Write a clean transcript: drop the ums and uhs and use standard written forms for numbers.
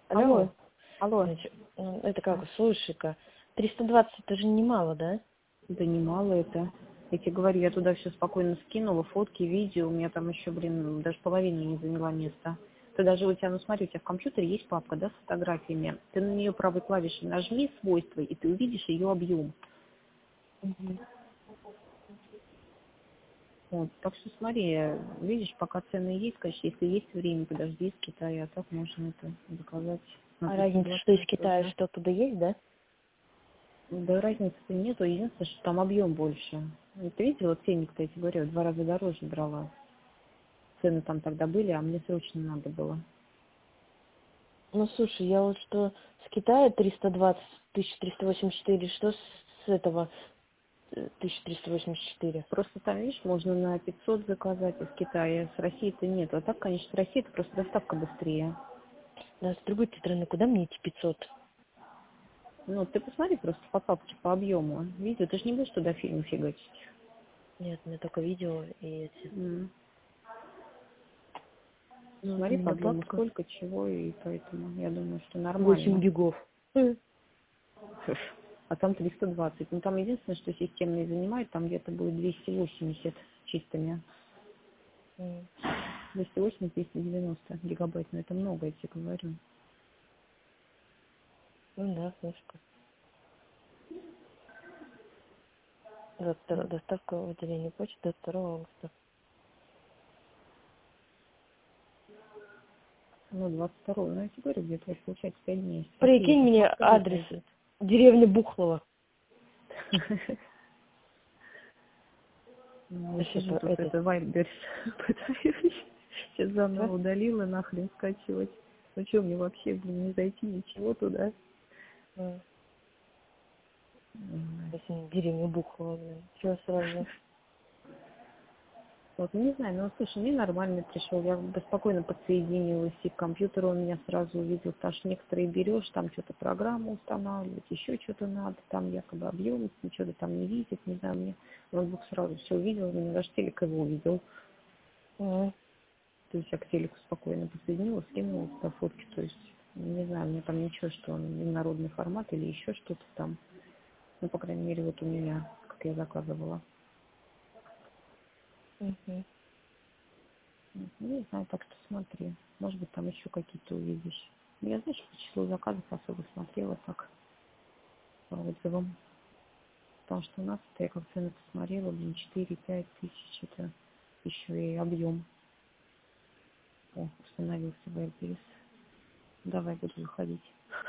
Алло. Алло. Алло. Значит, это как, слушай-ка, 320 это же немало, да? Да немало это. Я тебе говорю, я туда все спокойно скинула, фотки, видео, у меня там еще, даже половина не заняла места. Ты даже у тебя, ну смотри, у тебя в компьютере есть папка, да, с фотографиями. Ты на нее правой клавишей нажми свойства, и ты увидишь ее объем. Угу. Вот. Так что смотри, видишь, пока цены есть, конечно, если есть время, подожди из Китая, а так можно это заказать на А разница, что из 320 Китая, тоже. что туда есть, да? Да разницы-то нету, единственное, что там объем больше. И ты видела ценник-то, я тебе говорю, в 2 раза дороже брала. Цены там тогда были, а мне срочно надо было. Ну, слушай, я вот что с Китая 320, 1384, что с этого 1384? Просто там, видишь, можно на 500 заказать из Китая, с России-то нет. А так, конечно, с России-то просто доставка быстрее. Да, с другой стороны, куда мне эти 500? Ну, ты посмотри просто по папке, по объему. Видео, ты же не будешь туда фильм фигачить. Нет, у меня только видео и эти. Ну, вот у Смотри по меня объему, папка сколько, чего, и поэтому я думаю, что 8 нормально. гигов. А там 320. Ну, там единственное, что системный занимает, там где-то будет 280 чистыми. М. 280-290 гигабайт, но это много, я тебе говорю. Ну да, слышка. Доставка в отделение почты до 2 августа. Ну, 22. Ну, я тебе говорю, где-то получается 5 дней. Россия, Прикинь это с мне Москвы адрес пойдет. деревни Бухлова. Ну, я Вообще, сижу тут, это, это Вайберс пытаюсь. Сейчас что? заново удалила, нахрен скачивать. Ну, что, мне вообще, не зайти ничего туда? Если деревня Бухлова, блин. Чего сразу? Вот, ну, не знаю, ну, слушай, мне нормально пришел, я спокойно подсоединилась, и к компьютеру он меня сразу увидел, потому что некоторые берешь, там что-то программу устанавливать, еще что-то надо, там якобы объем, что-то там не видит, не знаю, мне ноутбук сразу все увидел, мне даже телек его увидел, Мгм. то есть я к телеку спокойно подсоединилась, скинула туда фотки, то есть, не знаю, мне там ничего, что он народный формат или еще что-то там, ну, по крайней мере, вот у меня, как я заказывала. Мгм. Ну, не знаю, так что смотри. Может быть, там еще какие-то увидишь. Я, знаешь, по числу заказов особо смотрела так по отзывам. Потому что у нас, я как цены посмотрела, 4-5 тысяч, это еще и объем. О, установился Вайберис. Давай буду заходить.